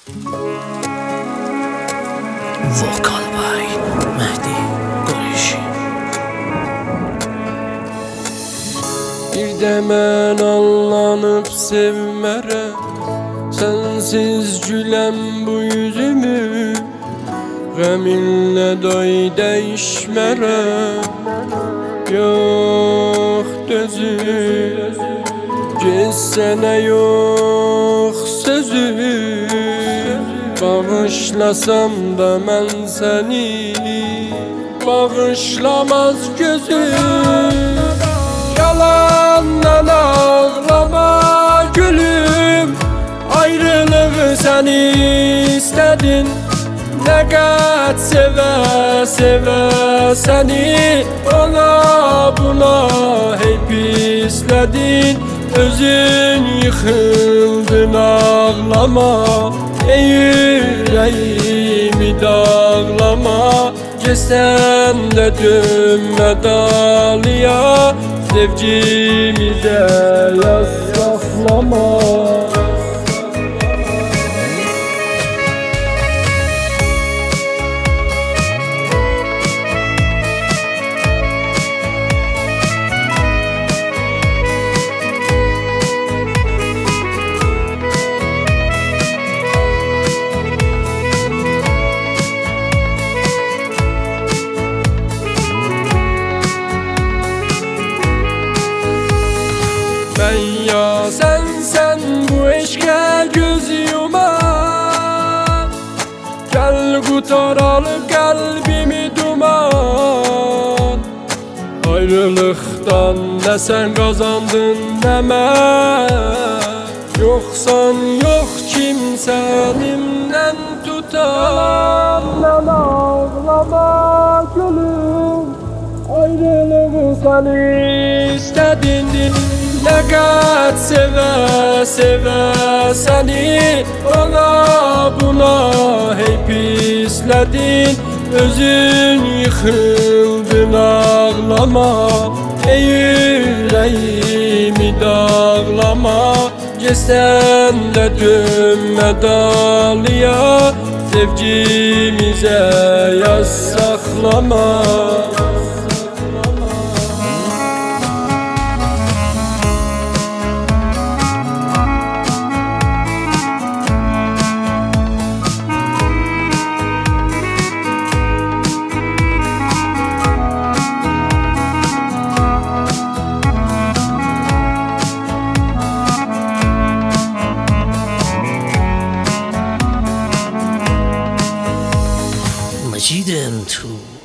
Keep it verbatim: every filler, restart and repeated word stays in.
Vokal Bay Mehdi Qureyşi. Bir de mən allanıb sevmərəm, sensiz güləm bu yüzümü, qəminlə doy dəyişmərəm. Yox dözüm, getsənə yox sözüm. Bağışlasam da mən səni, bağışlamaz gözüm. Yalandan ağlama gülüm, ayrılığı sen istedin. Ne kadar seve seve seni, ona buna hep pisledin. Özün yıkıldın ağlama, ey yüreğimi dağlama. Geçsen de dönme dağlıya, sevgimize yaz saklama. Ben ya sen sen bu eşke göz yuman, gel kurtaralım kalbimi duman. Ayrılıktan ne sen kazandın ne ben, yoksan yok kimsenimden tutan. Lan ağlama gülüm, ayrılığı sen istedin. Ne kadar seve seve seni, ona buna hep pisledin. Özün yıkıldın ağlama, ey yüreğimi dağlama. Geçsen de dönme dağlıya, sevgimize yaz saklama. Majid M two